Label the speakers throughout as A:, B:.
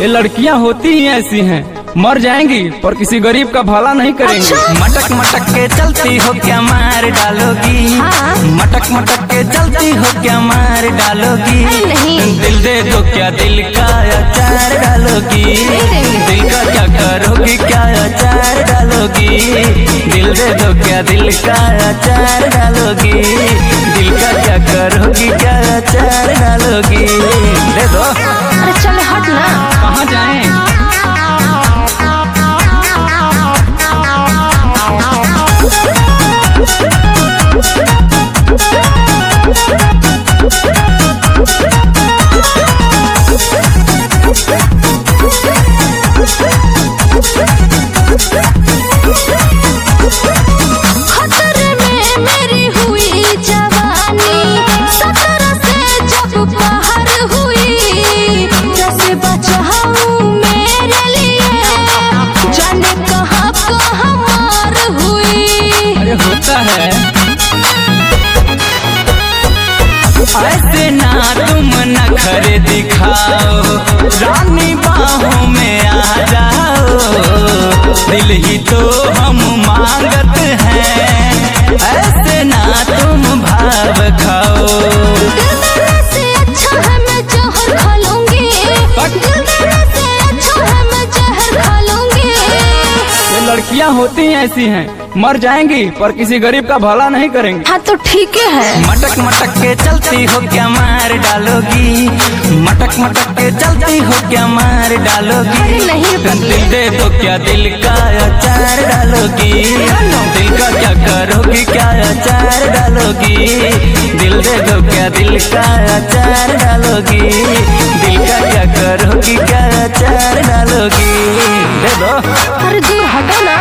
A: ये लड़कियां होती ही ऐसी हैं, मर जाएंगी पर किसी गरीब का भला नहीं करेंगी।
B: अच्छा?
C: मटक मटक के चलती हो क्या मार डालोगी?
B: हाँ।
C: मटक मटक के चलती हो क्या मार डालोगी?
B: अरे नहीं।
C: दिल दे दो क्या दिल का अचार डालोगी?
B: नहीं देंगे।
C: दिल का क्या करोगी, क्या अचार डालोगी? दिल दे दो क्या दिल का अचार डालोगी? दिल का क्या करोगी, क्या अचार डालोगी? दे दो।
B: अरे चल हट ना।
A: कहाँ जाएं?
B: खतरे में मेरी हुई जवानी, 17 से जब बाहर हुई, कैसे बचाऊं मेरे लिए, जाने कहाँ कहाँ मार हुई।
A: अरे होता है
C: ऐसे ना तुम नखरे दिखाओ, रानी बाहों में आ जाओ, दिल ही तो हम मांगत हैं, ऐसे ना तुम भाव खाओ।
B: दिल देने से अच्छा है मैं जहर खा लूंगी, दिल देने से अच्छा है मैं जहर खा लूंगी।
A: ये लड़कियां होती ही ऐसी हैं, मर जाएंगी पर किसी गरीब का भला नहीं करेंगी।
B: हाँ तो ठीक है।
C: मटक मटक के चलती हो क्या मार डालोगी? मटक मटक के चलती हो क्या मार डालोगी?
B: अरे नहीं पगली।
C: दिल दे दो क्या दिल का अचार डालोगी? दिल का क्या करोगी, क्या अचार डालोगी? दिल दे दो क्या दिल का अचार डालोगी? दिल का क्या करोगी, क्या अचार डालोगी? दे दो।
B: अरे दूर हटो ना।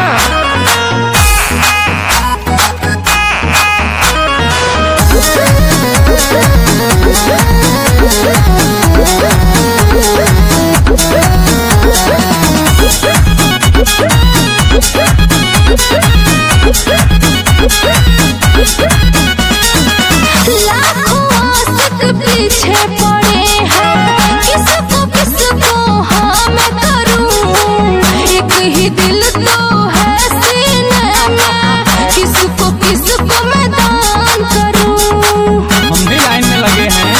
B: लाखों आशिक पीछे पड़े हैं, किसको हाँ मैं करूं, एक ही दिल तो है सीने में, किसको मैं दान करूं।
A: हम भी लाइन में लगे हैं।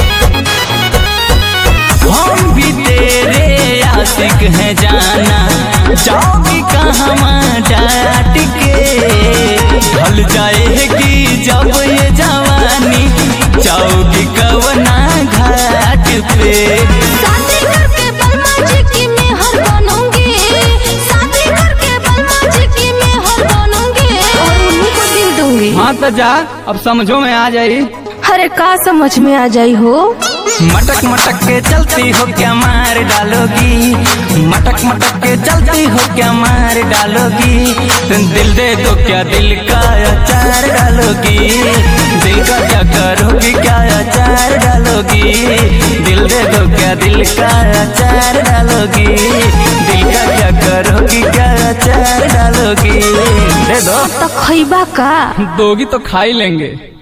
C: हम भी तेरे आशिक हैं जाना, जाओगी कहाँ डाट के, ढल जाएगी जब ये जवानी, जाओगी कवना घाट पे।
B: शादी करके बलमा जी की मेहर बनूंगी, शादी करके बलमा जी की मेहर बनूंगी, और उन्हीं को दिल दूंगी।
A: हाँ तो जा, अब समझो में आ जाई।
B: अरे का समझ में आ जाई हो?
C: मटक मटक के चलती हो क्या मार डालोगी? मटक मटक के चलती हो क्या मार डालोगी? दिल दे दो क्या दिल का अचार डालोगी? दिल का क्या करोगी, क्या अचार डालोगी? दिल दे दो क्या दिल का अचार डालोगी? दिल का क्या करोगी, क्या अचार डालोगी? दे दो।
B: तो खइबा का?
A: दोगी तो खा ही लेंगे।